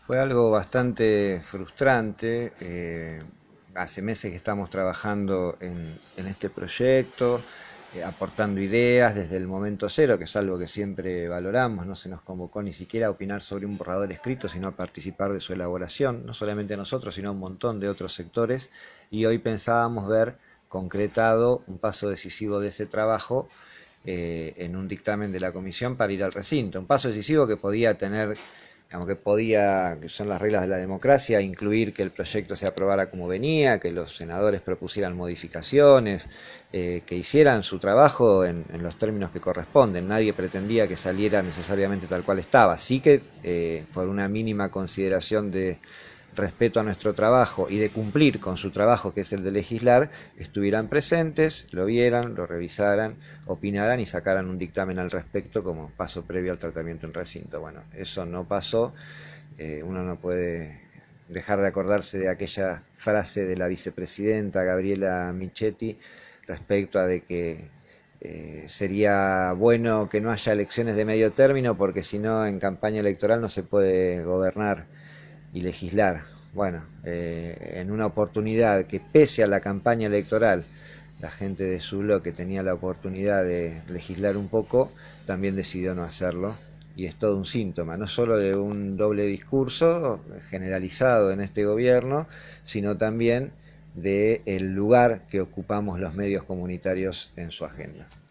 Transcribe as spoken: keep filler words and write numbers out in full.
Fue algo bastante frustrante. Eh, hace meses que estamos trabajando en, en este proyecto, eh, aportando ideas desde el momento cero, que es algo que siempre valoramos. No se nos convocó ni siquiera a opinar sobre un borrador escrito, sino a participar de su elaboración, no solamente nosotros, sino un montón de otros sectores. Y hoy pensábamos ver concretado un paso decisivo de ese trabajo eh, en un dictamen de la comisión para ir al recinto. Un paso decisivo que podía tener, digamos, que podía, que son las reglas de la democracia, incluir que el proyecto se aprobara como venía, que los senadores propusieran modificaciones, eh, que hicieran su trabajo en, en, los términos que corresponden. Nadie pretendía que saliera necesariamente tal cual estaba. Sí que eh, por una mínima consideración de respeto a nuestro trabajo y de cumplir con su trabajo, que es el de legislar, estuvieran presentes, lo vieran, lo revisaran, opinaran y sacaran un dictamen al respecto como paso previo al tratamiento en recinto. Bueno, eso no pasó. Eh, uno no puede dejar de acordarse de aquella frase de la vicepresidenta Gabriela Michetti respecto a de que eh, sería bueno que no haya elecciones de medio término porque si no en campaña electoral no se puede gobernar y legislar. Bueno, eh, en una oportunidad que pese a la campaña electoral, la gente de su bloque tenía la oportunidad de legislar un poco, también decidió no hacerlo. Y es todo un síntoma, no solo de un doble discurso generalizado en este gobierno, sino también del lugar que ocupamos los medios comunitarios en su agenda.